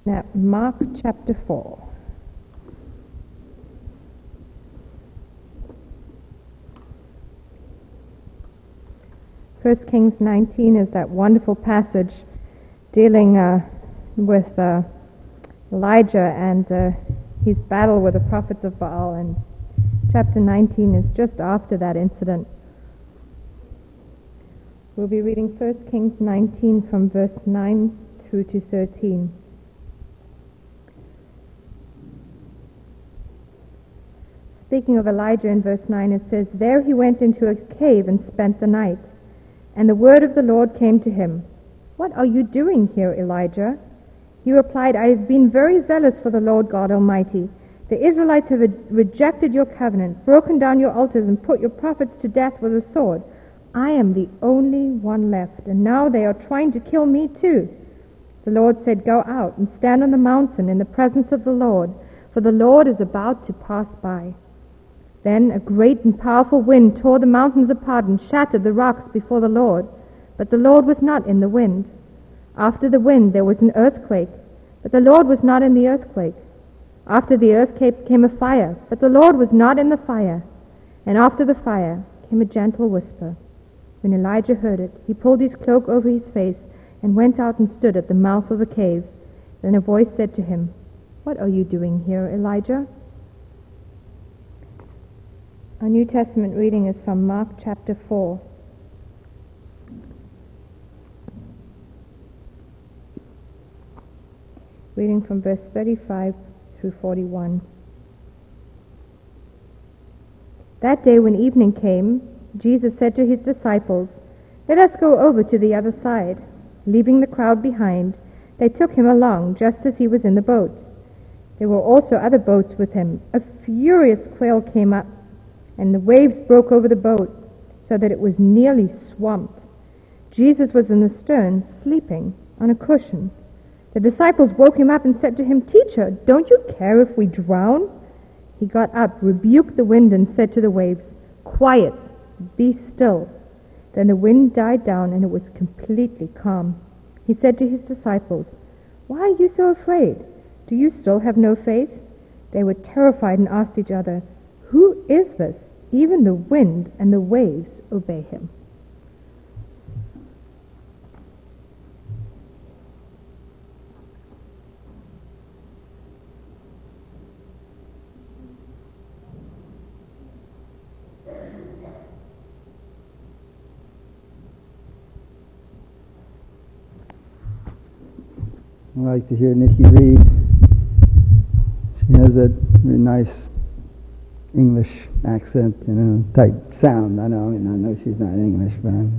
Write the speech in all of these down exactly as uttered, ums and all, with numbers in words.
Now, Mark chapter four. First Kings nineteen is that wonderful passage dealing uh, with uh, Elijah and uh, his battle with the prophets of Baal, and chapter nineteen is just after that incident. We'll be reading First Kings nineteen from verse nine through to thirteen. Speaking of Elijah in verse nine, it says, "There he went into a cave and spent the night. And the word of the Lord came to him, 'What are you doing here, Elijah?' He replied, 'I have been very zealous for the Lord God Almighty. The Israelites have rejected your covenant, broken down your altars, and put your prophets to death with a sword. I am the only one left, and now they are trying to kill me too.' The Lord said, 'Go out and stand on the mountain in the presence of the Lord, for the Lord is about to pass by.' Then a great and powerful wind tore the mountains apart and shattered the rocks before the Lord. But the Lord was not in the wind. After the wind there was an earthquake, but the Lord was not in the earthquake. After the earthquake came a fire, but the Lord was not in the fire. And after the fire came a gentle whisper. When Elijah heard it, he pulled his cloak over his face and went out and stood at the mouth of the cave. Then a voice said to him, 'What are you doing here, Elijah?'" Our New Testament reading is from Mark chapter four. Reading from verse thirty-five through forty-one. That day when evening came, Jesus said to his disciples, "Let us go over to the other side." Leaving the crowd behind, they took him along just as he was in the boat. There were also other boats with him. A furious quail came up, and the waves broke over the boat, so that it was nearly swamped. Jesus was in the stern, sleeping on a cushion. The disciples woke him up and said to him, "Teacher, don't you care if we drown?" He got up, rebuked the wind, and said to the waves, "Quiet, be still." Then the wind died down, and it was completely calm. He said to his disciples, "Why are you so afraid? Do you still have no faith?" They were terrified and asked each other, "Who is this? Even the wind and the waves obey him." I like to hear Nikki read. She has that very nice English accent, you know, type sound. I know, I mean, I know she's not English, but I'm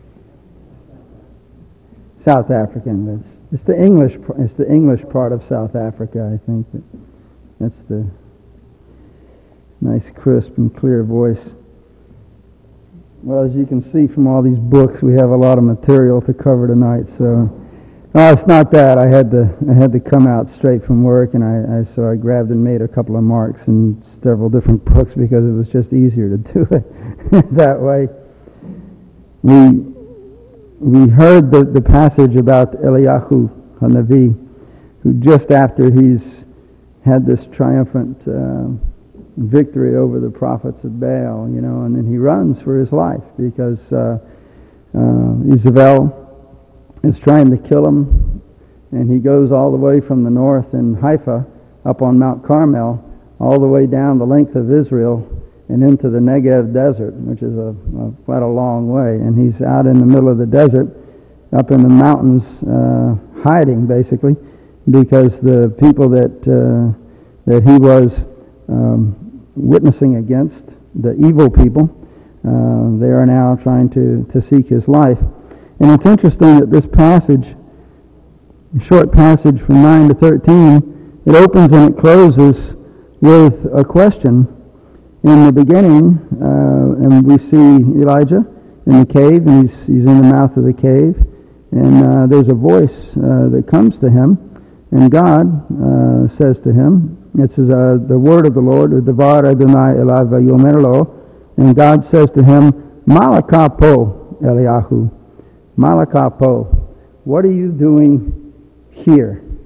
South African. But it's, it's the English, it's the English part of South Africa. I think that that's the nice, crisp and clear voice. Well, as you can see from all these books, we have a lot of material to cover tonight. So, no, it's not that. I had to, I had to come out straight from work, and I, I so I grabbed and made a couple of marks in several different books because it was just easier to do it that way. We we heard the, the passage about Eliyahu HaNavi, who just after he's had this triumphant uh, victory over the prophets of Baal, you know, and then he runs for his life because uh, uh, Isabel is trying to kill him, and he goes all the way from the north in Haifa up on Mount Carmel, all the way down the length of Israel and into the Negev desert, which is a, a quite a long way. And he's out in the middle of the desert, up in the mountains, uh, hiding basically, because the people that uh, that he was um, witnessing against, the evil people, uh, they are now trying to, to seek his life. And it's interesting that this passage, a short passage from nine to thirteen, it opens and it closes with a question. In the beginning, uh, and we see Elijah in the cave, and he's, he's in the mouth of the cave, and uh, there's a voice uh, that comes to him, and God uh, says to him, it says, uh, the word of the Lord, Devar Adonai Elav Vayomer Lo, and God says to him, Malakah po, Eliyahu. Malakah po, what are you doing here?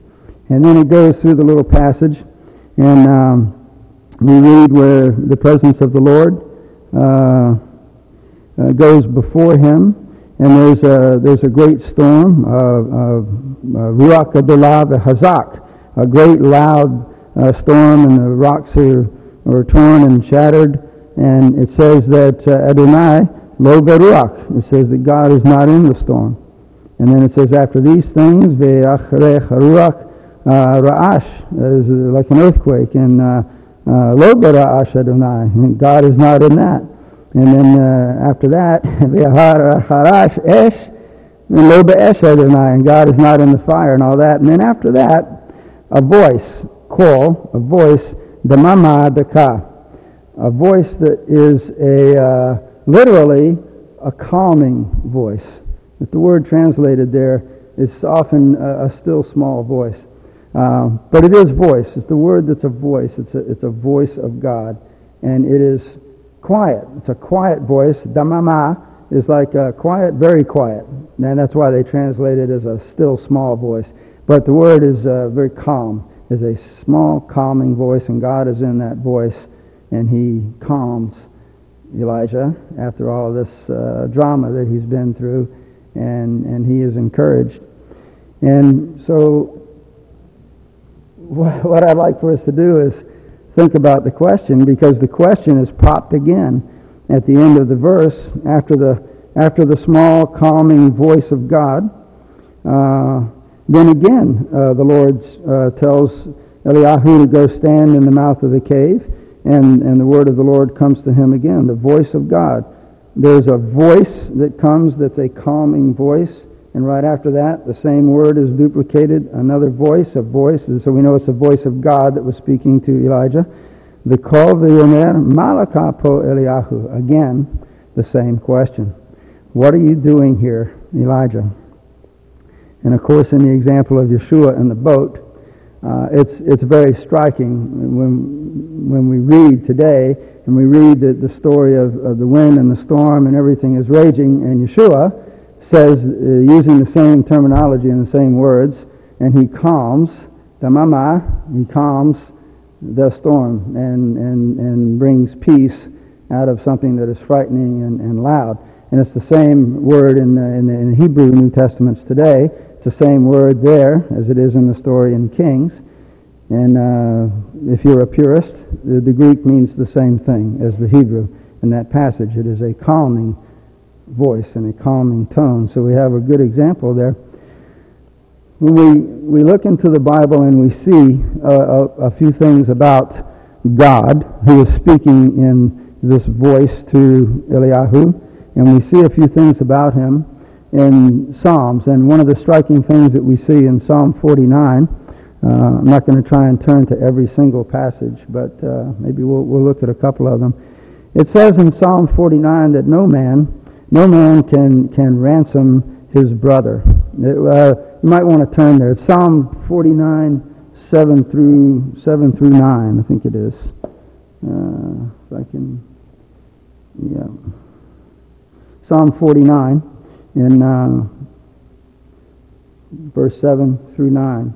And then it goes through the little passage, and um, we read where the presence of the Lord uh, uh, goes before him, and there's a there's a great storm, Ruach Adolah v'Hazak, a great loud uh, storm, and the rocks are, are torn and shattered. And it says that uh, Adonai lo beruach. It says that God is not in the storm. And then it says after these things, ve'acharech haruach ra'ash, is like an earthquake, and uh, uh, lo bera'ash Adonai. And God is not in that. And then uh, after that, ve'harash esh, and lo be'esh Adonai, and God is not in the fire and all that. And then after that, a voice, call, a voice, damama daka, a voice that is a uh, literally a calming voice. That the word translated there is often a, a still small voice, uh, but it is voice. It's the word that's a voice. It's a it's a voice of God, and it is quiet. It's a quiet voice. Damama is like a quiet, very quiet, and that's why they translate it as a still small voice. But the word is uh, very calm. Is a small, calming voice, and God is in that voice, and he calms Elijah after all of this uh, drama that he's been through, and, and he is encouraged. And so what I'd like for us to do is think about the question, because the question is popped again at the end of the verse after the after the small, calming voice of God. Uh, then again, uh, the Lord uh, tells Eliyahu to go stand in the mouth of the cave. And, and the word of the Lord comes to him again, the voice of God. There's a voice that comes that's a calming voice, and right after that, the same word is duplicated, another voice, a voice, and so we know it's a voice of God that was speaking to Elijah. The kol v'yomer malaka po Eliyahu. Again, the same question. What are you doing here, Elijah? And of course, in the example of Yeshua and the boat, Uh, it's it's very striking when when we read today, and we read the, the story of, of the wind and the storm and everything is raging, and Yeshua says, uh, using the same terminology and the same words, and he calms, damama, he calms the storm and, and, and brings peace out of something that is frightening and, and loud. And it's the same word in the, in the in Hebrew New Testaments today. It's the same word there as it is in the story in Kings. And uh, if you're a purist, the, the Greek means the same thing as the Hebrew in that passage. It is a calming voice and a calming tone. So we have a good example there. When we, we look into the Bible and we see uh, a, a few things about God, who is speaking in this voice to Eliyahu, and we see a few things about him in Psalms. And one of the striking things that we see in Psalm forty-nine, uh, I'm not going to try and turn to every single passage, but uh, maybe we'll, we'll look at a couple of them. It says in Psalm forty-nine that no man, no man can, can ransom his brother. It, uh, you might want to turn there. It's Psalm forty-nine, seven through seven through nine, I think it is. Uh, if I can, yeah. Psalm forty-nine. In uh, verse seven through nine.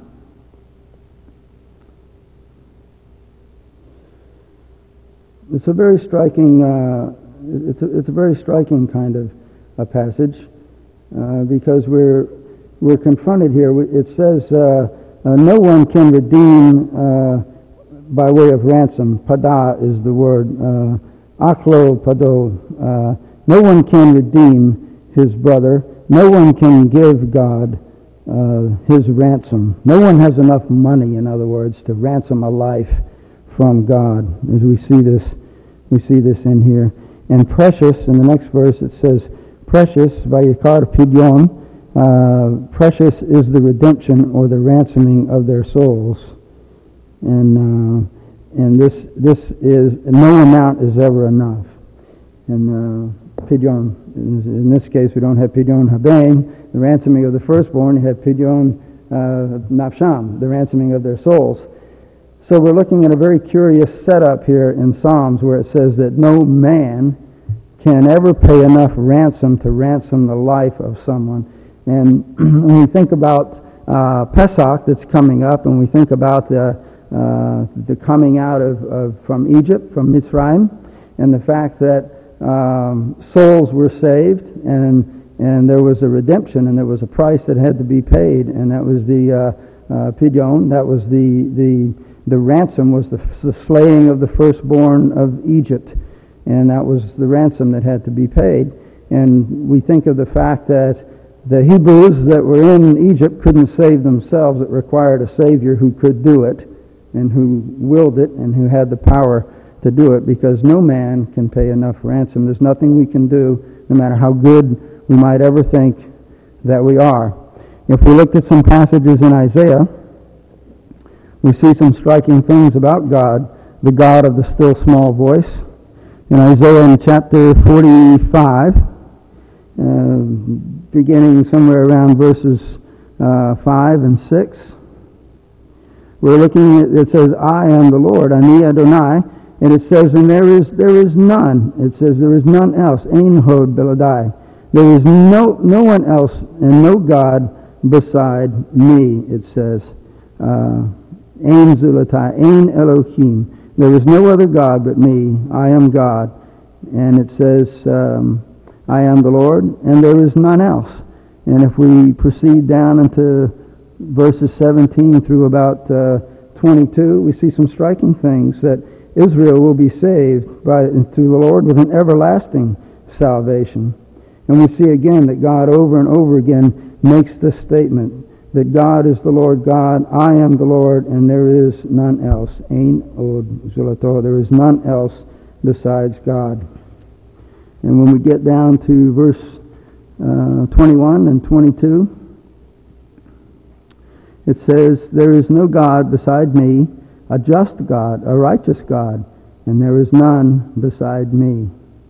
It's a very striking. Uh, it's a, it's a very striking kind of a passage uh, because we're we're confronted here. It says uh, uh, no one can redeem uh, by way of ransom. Pada is the word. Uh, Aklo pado. Uh, no one can redeem his brother. No one can give God uh, his ransom. No one has enough money, in other words, to ransom a life from God. As we see this, we see this in here. And precious, in the next verse it says, precious, vayikar pidyon, uh, precious is the redemption or the ransoming of their souls. And uh, and this this is, no amount is ever enough. And uh, Pidyon, in this case we don't have Pidyon Habain, the ransoming of the firstborn. You have Pidyon uh, Nafsham, the ransoming of their souls. So we're looking at a very curious setup here in Psalms where it says that no man can ever pay enough ransom to ransom the life of someone. And when we think about uh, Pesach that's coming up, and we think about the uh, the coming out of, of from Egypt, from Mitzrayim, and the fact that um, souls were saved, and and there was a redemption, and there was a price that had to be paid, and that was the uh, uh, pidyon. That was the the the ransom was the, the slaying of the firstborn of Egypt, and that was the ransom that had to be paid. And we think of the fact that the Hebrews that were in Egypt couldn't save themselves. It required a Savior who could do it, and who willed it, and who had the power to do it, because no man can pay enough ransom. There's nothing we can do, no matter how good we might ever think that we are. If we looked at some passages in Isaiah, we see some striking things about God, the God of the still small voice. In Isaiah in chapter forty-five, uh, beginning somewhere around verses uh, five and six, we're looking at, it says, I am the Lord, Ani Adonai, and it says, and there is there is none. It says, there is none else, Ein Hod Beladai. There is no no one else and no God beside me, it says. Uh, Ein Zulatai, Ein Elohim. There is no other God but me. I am God. And it says, um, I am the Lord, and there is none else. And if we proceed down into verses seventeen through about uh, twenty-two, we see some striking things, that Israel will be saved by through the Lord with an everlasting salvation. And we see again that God over and over again makes this statement, that God is the Lord God, I am the Lord, and there is none else. Ein Od Zulato, there is none else besides God. And when we get down to verse uh, twenty-one and twenty-two, it says, there is no God beside me, a just God, a righteous God, and there is none beside me.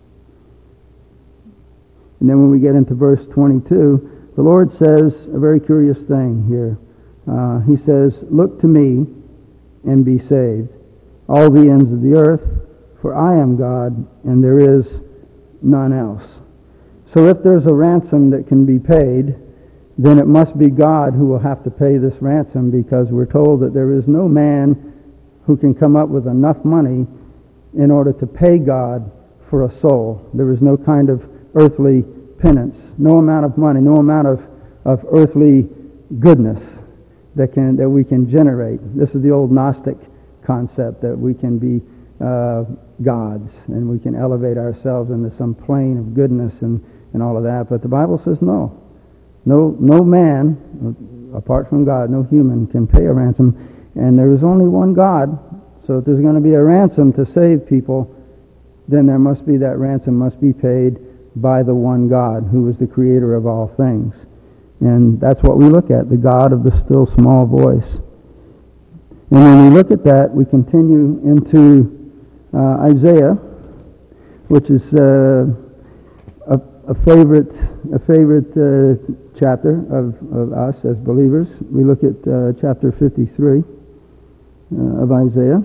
And then when we get into verse twenty-two, the Lord says a very curious thing here. Uh, he says, look to me and be saved, all the ends of the earth, for I am God, and there is none else. So if there's a ransom that can be paid, then it must be God who will have to pay this ransom, because we're told that there is no man who can come up with enough money in order to pay God for a soul. There is no kind of earthly penance, no amount of money, no amount of, of earthly goodness that can that we can generate. This is the old Gnostic concept, that we can be uh, gods and we can elevate ourselves into some plane of goodness and, and all of that. But the Bible says no. No no man, apart from God, no human can pay a ransom. And there is only one God. So if there's going to be a ransom to save people, then there must be that ransom must be paid by the one God who is the creator of all things. And that's what we look at, the God of the still small voice. And when we look at that, we continue into uh, Isaiah, which is uh, a, a favorite a favorite uh, chapter of, of us as believers. We look at uh, chapter fifty-three uh, of Isaiah.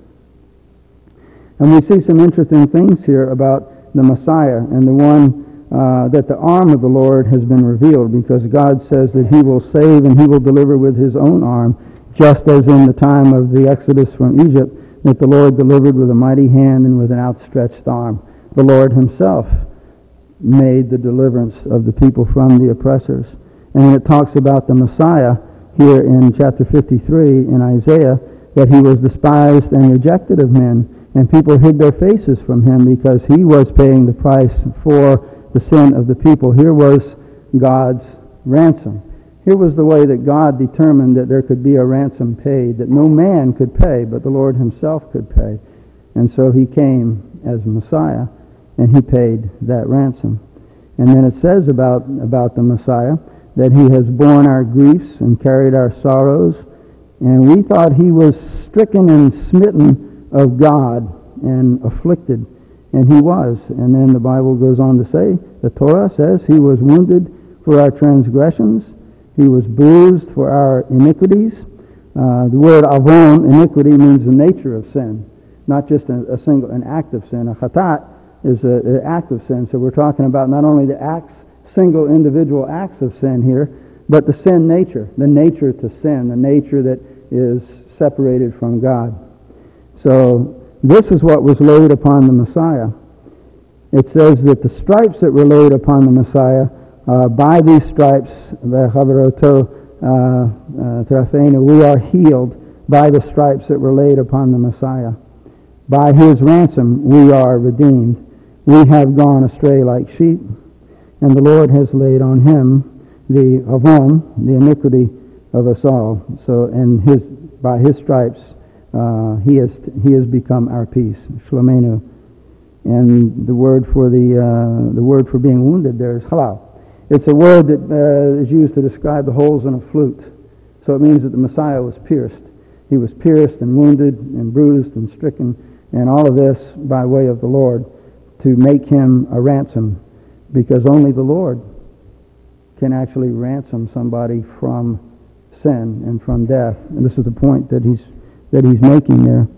And we see some interesting things here about the Messiah, and the one uh, that the arm of the Lord has been revealed, because God says that He will save and He will deliver with His own arm, just as in the time of the Exodus from Egypt, that the Lord delivered with a mighty hand and with an outstretched arm. The Lord Himself made the deliverance of the people from the oppressors. And when it talks about the Messiah here in chapter fifty-three in Isaiah, that He was despised and rejected of men, and people hid their faces from Him because He was paying the price for the sin of the people. Here was God's ransom. Here was the way that God determined that there could be a ransom paid, that no man could pay, but the Lord Himself could pay. And so He came as Messiah, and He paid that ransom. And then it says about, about the Messiah that He has borne our griefs and carried our sorrows, and we thought He was stricken and smitten of God and afflicted, and He was. And then the Bible goes on to say, the Torah says, He was wounded for our transgressions, He was bruised for our iniquities. Uh, the word avon, iniquity, means the nature of sin, not just a, a single an act of sin. A chatat is an act of sin. So we're talking about not only the acts, single individual acts of sin here, but the sin nature, the nature to sin, the nature that is separated from God. So this is what was laid upon the Messiah. It says that the stripes that were laid upon the Messiah, uh, by these stripes, we are healed by the stripes that were laid upon the Messiah. By his ransom we are redeemed. We have gone astray like sheep, and the Lord has laid on him the avon, the iniquity of us all. So, and his by his stripes uh, he has he has become our peace. Shlomenu. And the word for the uh, the word for being wounded there is halal. It's a word that uh, is used to describe the holes in a flute. So it means that the Messiah was pierced. He was pierced and wounded and bruised and stricken, and all of this by way of the Lord to make him a ransom, because only the Lord can actually ransom somebody from sin and from death. And this is the point that he's that he's making there.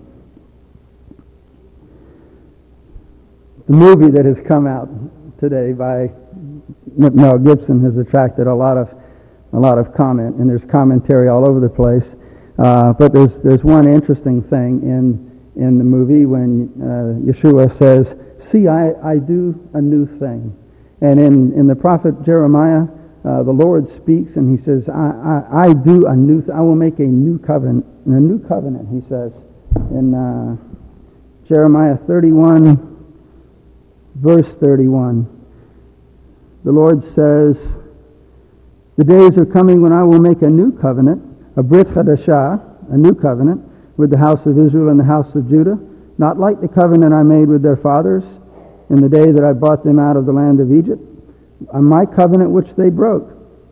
The movie that has come out today by Mel Gibson has attracted a lot of a lot of comment, and there's commentary all over the place. Uh, but there's there's one interesting thing in in the movie when uh, Yeshua says, "See, I, I do a new thing," and in, in the prophet Jeremiah, uh, the Lord speaks and he says, "I I, I do a new th- I will make a new covenant, a new covenant." He says in uh, Jeremiah thirty-one. Verse thirty-one, the Lord says, "The days are coming when I will make a new covenant, a Brit Chadashah, a new covenant, with the house of Israel and the house of Judah, not like the covenant I made with their fathers in the day that I brought them out of the land of Egypt, my covenant which they broke.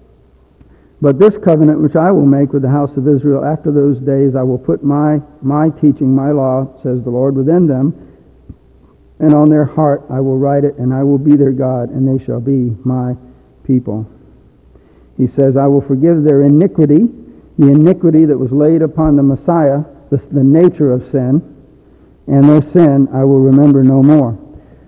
But this covenant which I will make with the house of Israel after those days, I will put my, my teaching, my law, says the Lord, within them, and on their heart I will write it, and I will be their God, and they shall be my people." He says, "I will forgive their iniquity," the iniquity that was laid upon the Messiah, the, the nature of sin, "and their sin I will remember no more."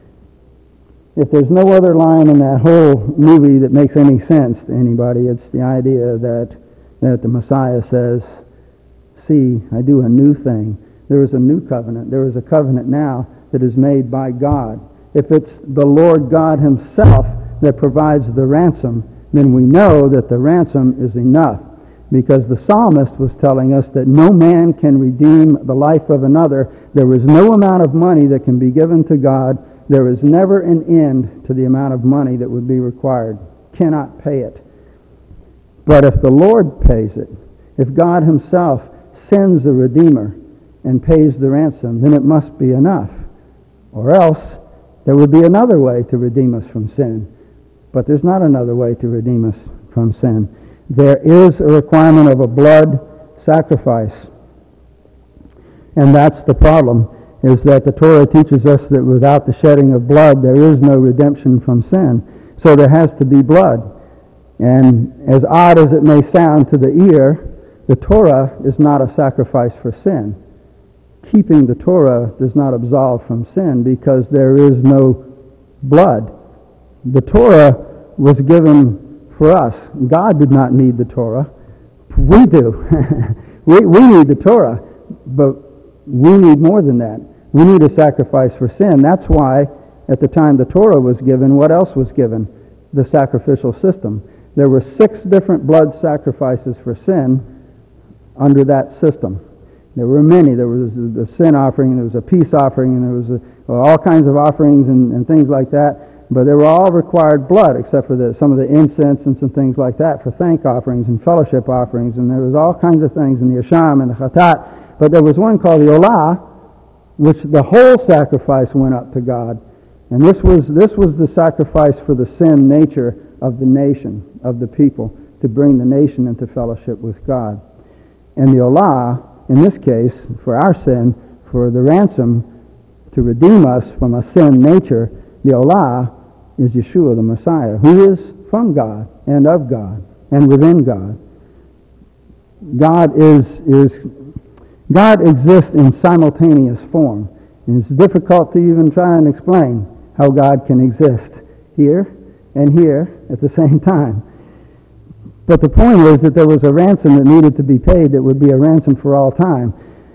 If there's no other line in that whole movie that makes any sense to anybody, it's the idea that, that the Messiah says, "See, I do a new thing." There is a new covenant. There is a covenant now that is made by God. If it's the Lord God himself that provides the ransom, then we know that the ransom is enough, because the psalmist was telling us that no man can redeem the life of another. There is no amount of money that can be given to God. There is never an end to the amount of money that would be required. Cannot pay it. But if the Lord pays it, if God himself sends a Redeemer and pays the ransom, then it must be enough. Or else, there would be another way to redeem us from sin. But there's not another way to redeem us from sin. There is a requirement of a blood sacrifice. And that's the problem, is that the Torah teaches us that without the shedding of blood, there is no redemption from sin. So there has to be blood. And as odd as it may sound to the ear, the Torah is not a sacrifice for sin. Keeping the Torah does not absolve from sin, because there is no blood. The Torah was given for us. God did not need the Torah. We do. we, we need the Torah, but we need more than that. We need a sacrifice for sin. That's why at the time the Torah was given, what else was given? The sacrificial system. There were six different blood sacrifices for sin under that system. There were many. There was the sin offering, there was a peace offering, and there was a, well, all kinds of offerings and, and things like that. But they were all required blood, except for the, some of the incense and some things like that for thank offerings and fellowship offerings. And there was all kinds of things in the Asham and the Chatat. But there was one called the Olah, which the whole sacrifice went up to God. And this was this was the sacrifice for the sin nature of the nation, of the people, to bring the nation into fellowship with God. And the Olah, in this case, for our sin, for the ransom to redeem us from a sin nature, the Olah is Yeshua the Messiah, who is from God and of God and within God. God is is God exists in simultaneous form. And it's difficult to even try and explain how God can exist here and here at the same time. But the point is that there was a ransom that needed to be paid that would be a ransom for all time.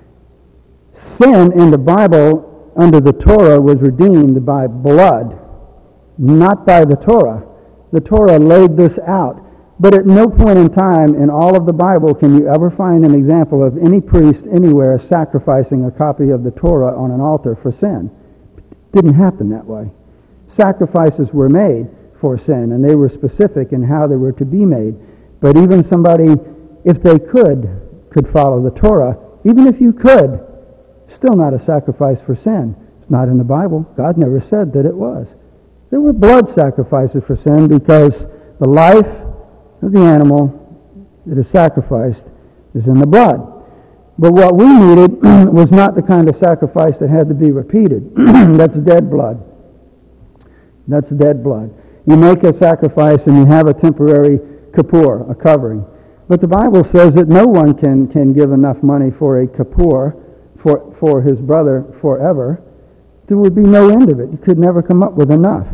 Sin in the Bible under the Torah was redeemed by blood, not by the Torah. The Torah laid this out. But at no point in time in all of the Bible can you ever find an example of any priest anywhere sacrificing a copy of the Torah on an altar for sin. It didn't happen that way. Sacrifices were made for sin, and they were specific in how they were to be made. But even somebody, if they could, could follow the Torah, even if you could, still not a sacrifice for sin. It's not in the Bible. God never said that it was. There were blood sacrifices for sin because the life of the animal that is sacrificed is in the blood. But what we needed was not the kind of sacrifice that had to be repeated. That's dead blood. That's dead blood. You make a sacrifice and you have a temporary kippur, a covering. But the Bible says that no one can, can give enough money for a kippur for, for his brother forever. There would be no end of it. You could never come up with enough.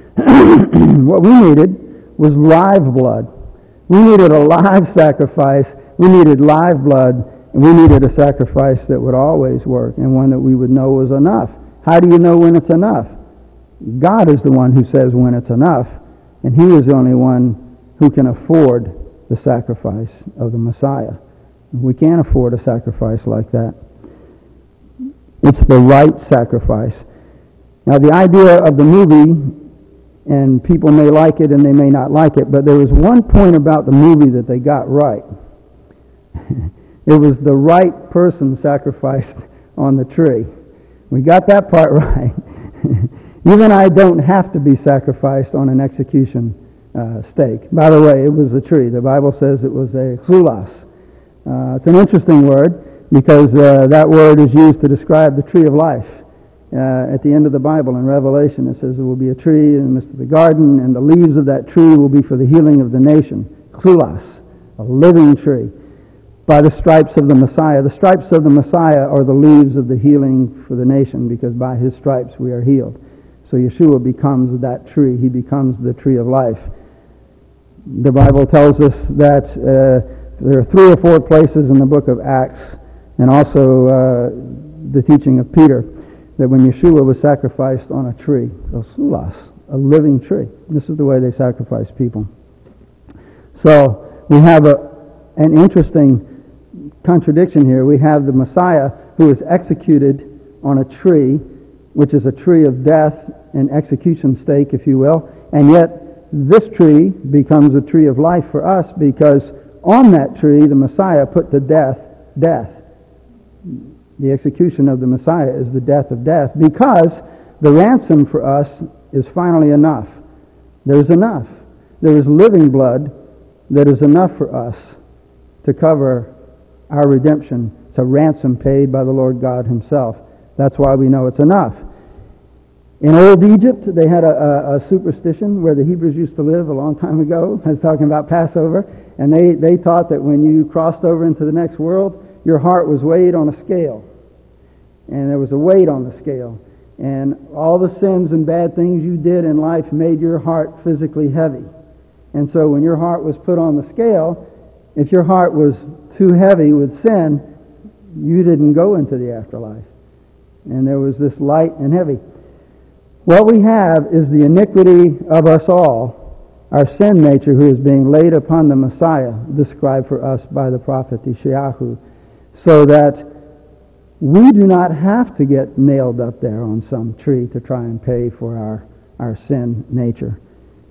What we needed was live blood. We needed a live sacrifice. We needed live blood. And we needed a sacrifice that would always work and one that we would know was enough. How do you know when it's enough? God is the one who says when it's enough. And He is the only one who can afford the sacrifice of the Messiah. We can't afford a sacrifice like that. It's the right sacrifice. Now the idea of the movie, and people may like it and they may not like it, but there was one point about the movie that they got right. It was the right person sacrificed on the tree. We got that part right. Even I don't have to be sacrificed on an execution uh, stake. By the way, it was a tree. The Bible says it was a chulas. Uh, it's an interesting word because uh, that word is used to describe the tree of life. Uh, at the end of the Bible in Revelation, it says there will be a tree in the midst of the garden, and the leaves of that tree will be for the healing of the nation. Chulas, a living tree. By the stripes of the Messiah. The stripes of the Messiah are the leaves of the healing for the nation, because by His stripes we are healed. So Yeshua becomes that tree. He becomes the tree of life. The Bible tells us that uh, there are three or four places in the book of Acts, and also uh, the teaching of Peter, that when Yeshua was sacrificed on a tree, a sulas, a living tree. This is the way they sacrifice people. So we have a, an interesting contradiction here. We have the Messiah who is executed on a tree, which is a tree of death and execution stake, if you will, and yet this tree becomes a tree of life for us because on that tree the Messiah put to death death. The execution of the Messiah is the death of death because the ransom for us is finally enough. There's enough. There is living blood that is enough for us to cover our redemption. It's a ransom paid by the Lord God Himself. That's why we know it's enough. In old Egypt, they had a, a, a superstition where the Hebrews used to live a long time ago. I was talking about Passover. And they, they taught that when you crossed over into the next world, your heart was weighed on a scale. And there was a weight on the scale. And all the sins and bad things you did in life made your heart physically heavy. And so when your heart was put on the scale, if your heart was too heavy with sin, you didn't go into the afterlife. And there was this light and heavy. What we have is the iniquity of us all, our sin nature, who is being laid upon the Messiah, described for us by the prophet Yeshayahu, so that we do not have to get nailed up there on some tree to try and pay for our, our sin nature.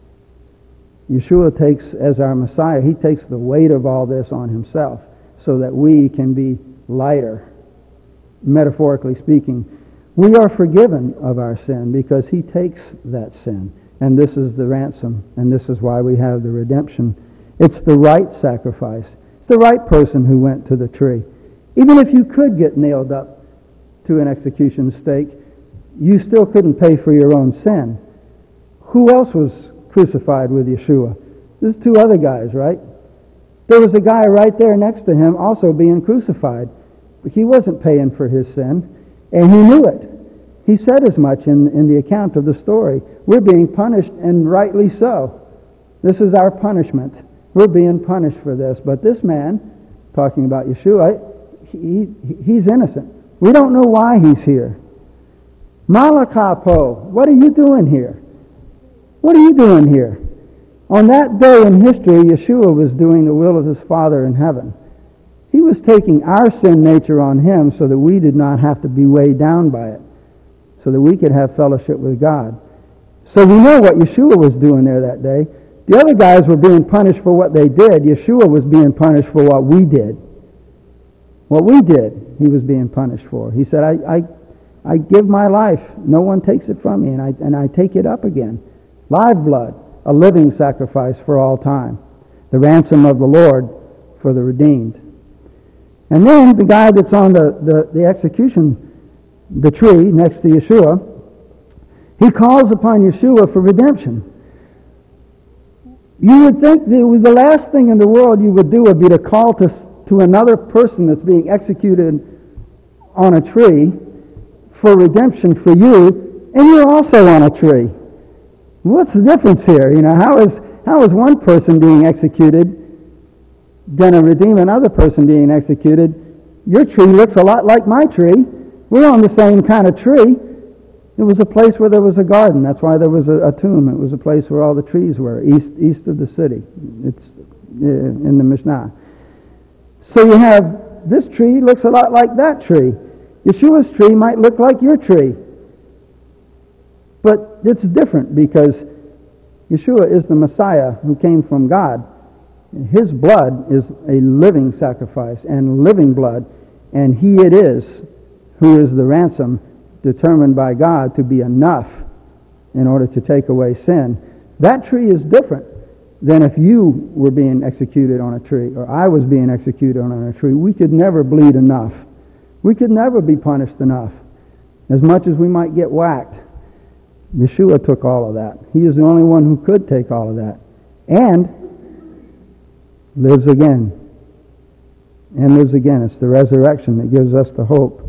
Yeshua takes, as our Messiah, He takes the weight of all this on Himself so that we can be lighter. Metaphorically speaking, we are forgiven of our sin because He takes that sin. And this is the ransom, and this is why we have the redemption. It's the right sacrifice. It's the right person who went to the tree. Even if you could get nailed up to an execution stake, you still couldn't pay for your own sin. Who else was crucified with Yeshua? There's two other guys, right? There was a guy right there next to Him also being crucified. But he wasn't paying for his sin, and He knew it. He said as much in, in the account of the story. We're being punished, and rightly so. This is our punishment. we're being punished for this. But this man, talking about Yeshua, he, he's innocent. We don't know why he's here. Malakapo, what are you doing here? What are you doing here? On that day in history, Yeshua was doing the will of his Father in heaven. He was taking our sin nature on him so that we did not have to be weighed down by it, so that we could have fellowship with God. So we know what Yeshua was doing there that day. The other guys were being punished for what they did. Yeshua was being punished for what we did. What we did, he was being punished for. He said, I, I, I give my life. No one takes it from me, and I, and I take it up again. Live blood, a living sacrifice for all time. The ransom of the Lord for the redeemed. And then the guy that's on the, the, the execution, the tree next to Yeshua, he calls upon Yeshua for redemption. You would think that it was the last thing in the world you would do would be to call to, to another person that's being executed on a tree for redemption for you, and you're also on a tree. What's the difference here? You know, how is how is one person being executed going to redeem another person being executed? Your tree looks a lot like my tree. We're on the same kind of tree. It was a place where there was a garden. That's why there was a, a tomb. It was a place where all the trees were, east east of the city. It's uh, in the Mishnah. So you have, this tree looks a lot like that tree. Yeshua's tree might look like your tree. But it's different because Yeshua is the Messiah who came from God. His blood is a living sacrifice and living blood, and He it is who is the ransom determined by God to be enough in order to take away sin. That tree is different than if you were being executed on a tree or I was being executed on a tree. We could never bleed enough. We could never be punished enough. As much as we might get whacked, Yeshua took all of that. He is the only one who could take all of that. And lives again. And lives again. It's the resurrection that gives us the hope.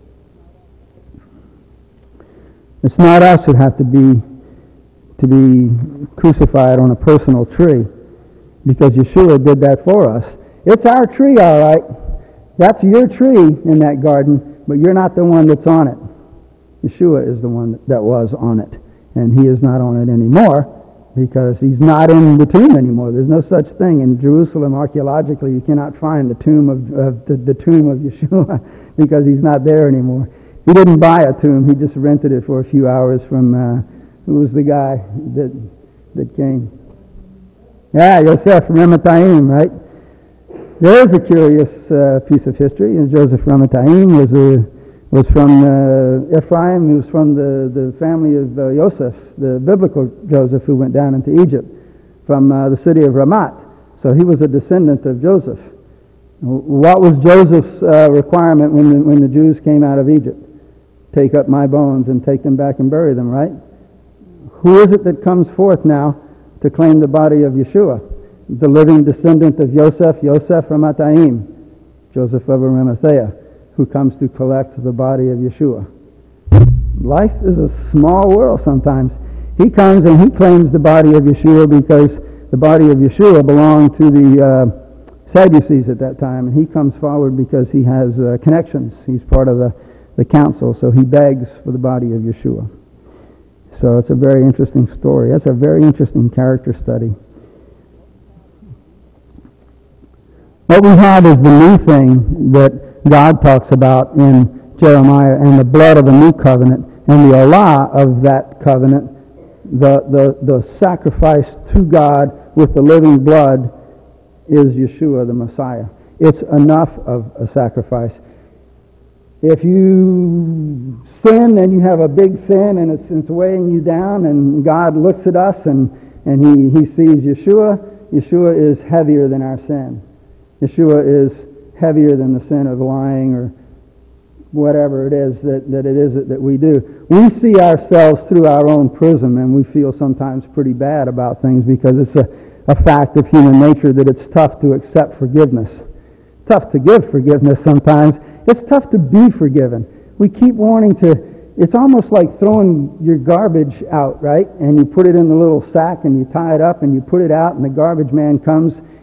It's not us who have to be to be crucified on a personal tree, because Yeshua did that for us. It's our tree, all right. That's your tree in that garden, but you're not the one that's on it. Yeshua is the one that was on it, and He is not on it anymore because He's not in the tomb anymore. There's no such thing in Jerusalem. Archaeologically, you cannot find the tomb of, of the, the tomb of Yeshua because He's not there anymore. He didn't buy a tomb. He just rented it for a few hours from, uh, who was the guy that that came? Yeah, Yosef from Ramatayim, right? There is a curious uh, piece of history. And Joseph Ramatayim was a, was from uh, Ephraim. He was from the, the family of uh, Joseph, the biblical Joseph who went down into Egypt from uh, the city of Ramat. So he was a descendant of Joseph. What was Joseph's uh, requirement when the, when the Jews came out of Egypt? Take up my bones and take them back and bury them, right? Who is it that comes forth now to claim the body of Yeshua? The living descendant of Yosef, Yosef Ramatayim, Joseph of Arimathea, who comes to collect the body of Yeshua. Life is a small world sometimes. He comes and he claims the body of Yeshua because the body of Yeshua belonged to the uh, Sadducees at that time, and he comes forward because he has uh, connections. He's part of the, the council, so he begs for the body of Yeshua. So it's a very interesting story. That's a very interesting character study. What we have is the new thing that God talks about in Jeremiah, and the blood of the new covenant, and the olah of that covenant, the, the, the sacrifice to God with the living blood is Yeshua the Messiah. It's enough of a sacrifice. If you sin and you have a big sin and it's, it's weighing you down, and God looks at us and, and he, he sees Yeshua, Yeshua is heavier than our sin. Yeshua is heavier than the sin of lying or whatever it is that, that it is that, that we do. We see ourselves through our own prism, and we feel sometimes pretty bad about things because it's a, a fact of human nature that it's tough to accept forgiveness. Tough to give forgiveness sometimes. It's tough to be forgiven. We keep wanting to, it's almost like throwing your garbage out, right? And you put it in the little sack and you tie it up and you put it out, and the garbage man comes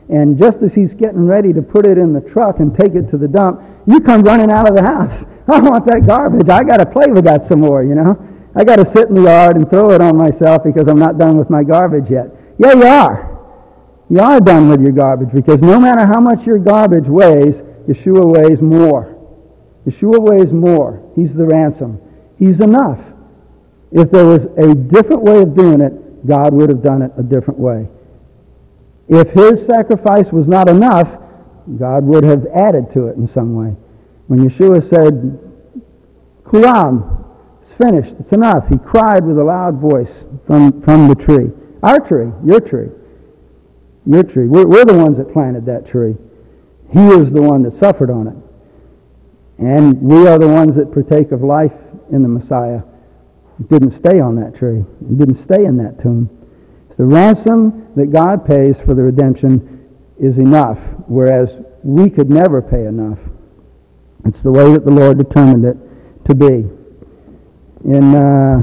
And just as he's getting ready to put it in the truck and take it to the dump, you come running out of the house. I want that garbage. I got to play with that some more, you know. I got to sit in the yard and throw it on myself because I'm not done with my garbage yet. Yeah, you are. You are done with your garbage, because no matter how much your garbage weighs, Yeshua weighs more. Yeshua weighs more. He's the ransom. He's enough. If there was a different way of doing it, God would have done it a different way. If his sacrifice was not enough, God would have added to it in some way. When Yeshua said, Kulam, it's finished, it's enough, he cried with a loud voice from, from the tree. Our tree, your tree, your tree. We're, we're the ones that planted that tree. He is the one that suffered on it. And we are the ones that partake of life in the Messiah. It didn't stay on that tree. It didn't stay in that tomb. The ransom that God pays for the redemption is enough, whereas we could never pay enough. It's the way that the Lord determined it to be. In uh,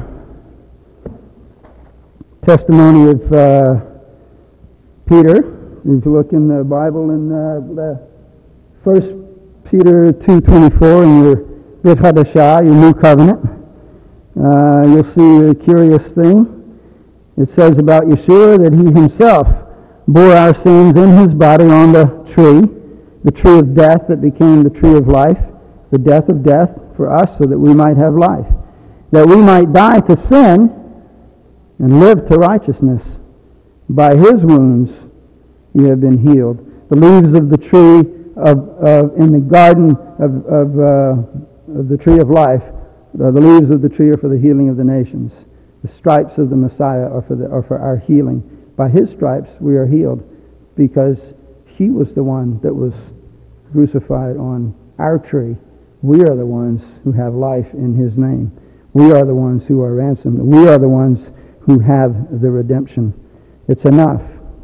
testimony of uh, Peter, if you look in the Bible in uh, the First Peter two twenty-four in your Brit Hadashah, your New Covenant, uh, you'll see a curious thing. It says about Yeshua that he himself bore our sins in his body on the tree, the tree of death that became the tree of life, the death of death for us so that we might have life, that we might die to sin and live to righteousness. By his wounds you have been healed. The leaves of the tree of, of in the garden of, of, uh, of the tree of life, the, the leaves of the tree are for the healing of the nations. The stripes of the Messiah are for, the, are for our healing. By his stripes we are healed, because he was the one that was crucified on our tree. We are the ones who have life in his name. We are the ones who are ransomed. We are the ones who have the redemption. It's enough.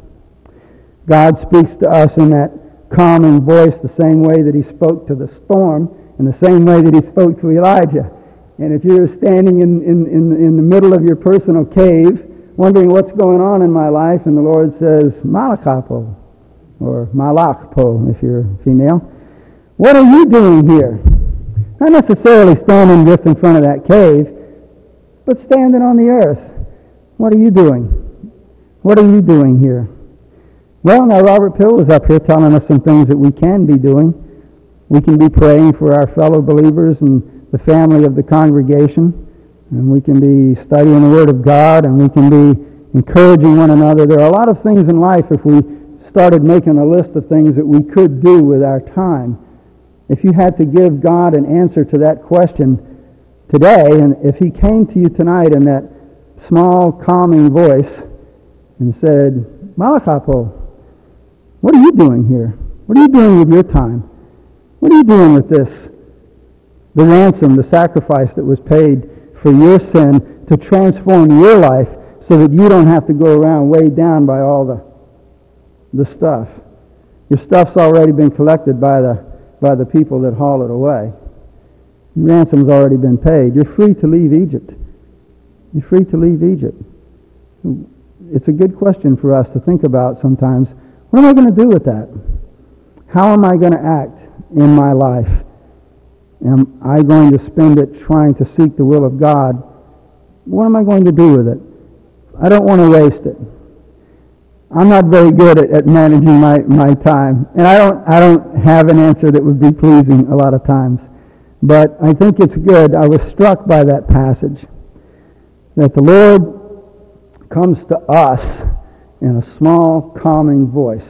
God speaks to us in that calming voice the same way that he spoke to the storm and the same way that he spoke to Elijah. And if you're standing in, in, in, in the middle of your personal cave, wondering what's going on in my life, and the Lord says, Malakapo, or Malakpo if you're female, what are you doing here? Not necessarily standing just in front of that cave, but standing on the earth. What are you doing? What are you doing here? Well, now Robert Pill was up here telling us some things that we can be doing. We can be praying for our fellow believers and the family of the congregation, and we can be studying the Word of God, and we can be encouraging one another. There are a lot of things in life, if we started making a list of things that we could do with our time. If you had to give God an answer to that question today, and if he came to you tonight in that small, calming voice and said, Malakapo, what are you doing here? What are you doing with your time? What are you doing with this? The ransom, the sacrifice that was paid for your sin to transform your life so that you don't have to go around weighed down by all the the stuff. Your stuff's already been collected by the by the people that haul it away. Your ransom's already been paid. You're free to leave Egypt. You're free to leave Egypt. It's a good question for us to think about sometimes. What am I going to do with that? How am I going to act in my life? Am I going to spend it trying to seek the will of God? What am I going to do with it? I don't want to waste it. I'm not very good at, at managing my, my time. And I don't I don't have an answer that would be pleasing a lot of times. But I think it's good. I was struck by that passage, that the Lord comes to us in a small, calming voice.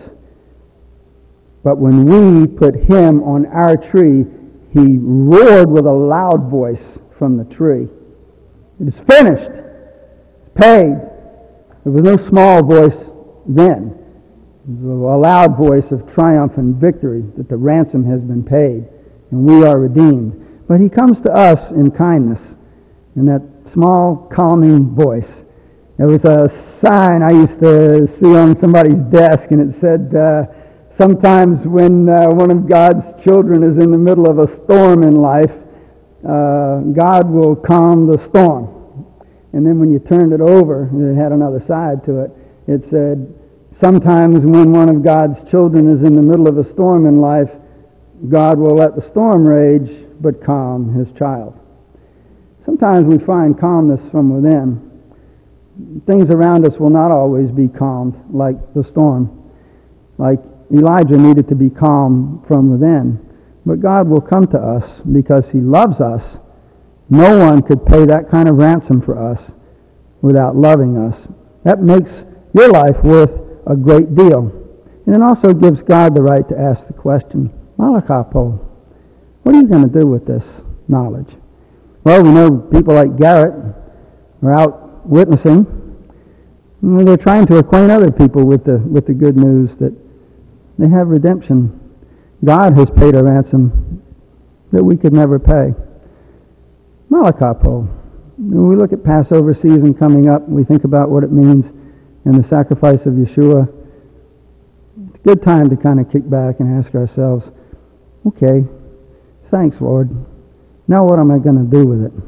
But when we put him on our tree, he roared with a loud voice from the tree. It is finished. It's paid. There was no small voice then. It was a loud voice of triumph and victory that the ransom has been paid and we are redeemed. But he comes to us in kindness in that small, calming voice. There was a sign I used to see on somebody's desk, and it said, uh, sometimes when uh, one of God's children is in the middle of a storm in life, uh, God will calm the storm. And then when you turned it over, and it had another side to it, it said, sometimes when one of God's children is in the middle of a storm in life, God will let the storm rage, but calm his child. Sometimes we find calmness from within. Things around us will not always be calmed like the storm. Like Elijah needed to be calm from within. But God will come to us because he loves us. No one could pay that kind of ransom for us without loving us. That makes your life worth a great deal. And it also gives God the right to ask the question, Malakapo, what are you going to do with this knowledge? Well, we know people like Garrett are out witnessing. And they're trying to acquaint other people with the with the good news that they have redemption. God has paid a ransom that we could never pay. Malakapo. When we look at Passover season coming up, we think about what it means in the sacrifice of Yeshua. It's a good time to kind of kick back and ask ourselves, okay, thanks, Lord. Now what am I going to do with it?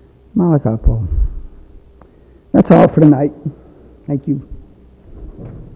Malakapo. That's all for tonight. Thank you.